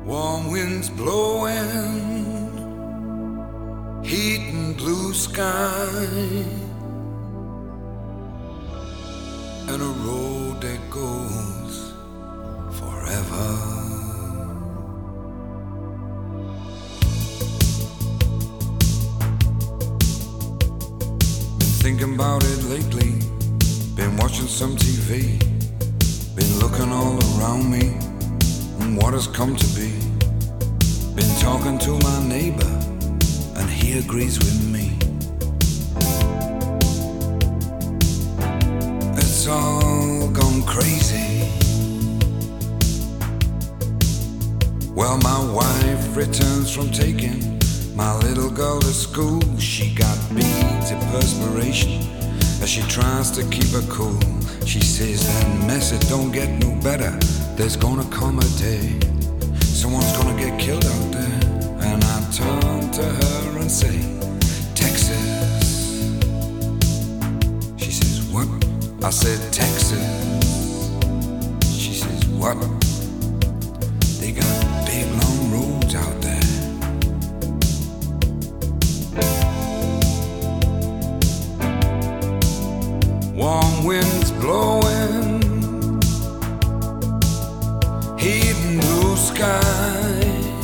Warm winds blowing, heat and blue sky, and a road that goes forever. Been thinking about it lately, been watching some TV, been looking all around me and what has come to be. Been talking to my neighbor and he agrees with me. It's all gone crazy. Well, my wife returns from taking my little girl to school. She got beads of perspiration as she tries to keep her cool. She says that mess, it don't get no better. There's gonna come a day someone's gonna get killed out there. And I turn to her and say, Texas. She says, what? I said, Texas. She says, what? They got big long roads out there. Warm winds blowing, heat and blue sky,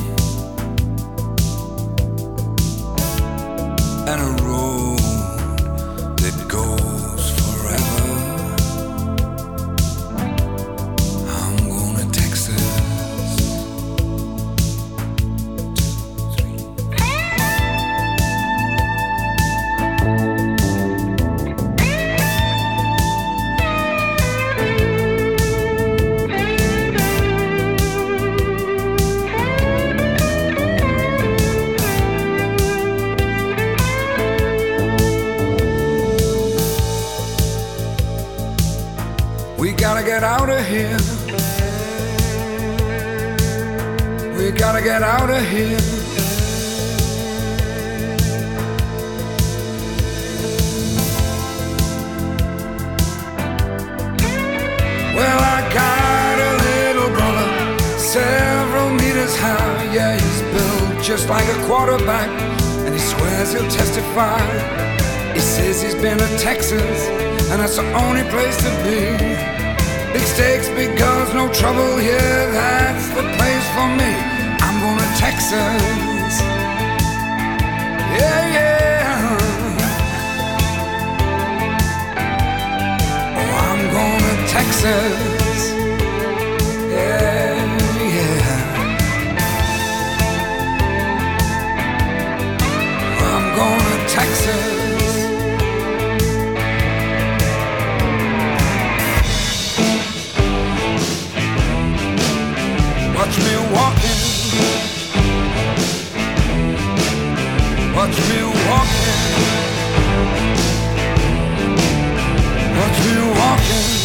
and a road that goes forever. I'm going to Texas. 2, 3. We gotta get out of here. We gotta get out of here. Well, I got a little brother, several meters high. Yeah, he's built just like a quarterback, and he swears he'll testify. He says he's been to Texas, and that's the only place to be. Big stakes, big guns, no trouble here, that's the place for me. I'm going to Texas. Yeah, yeah. Oh, I'm going to Texas. Yeah, yeah. I'm going to Texas. Watch me walking, watch me walking, watch me walking.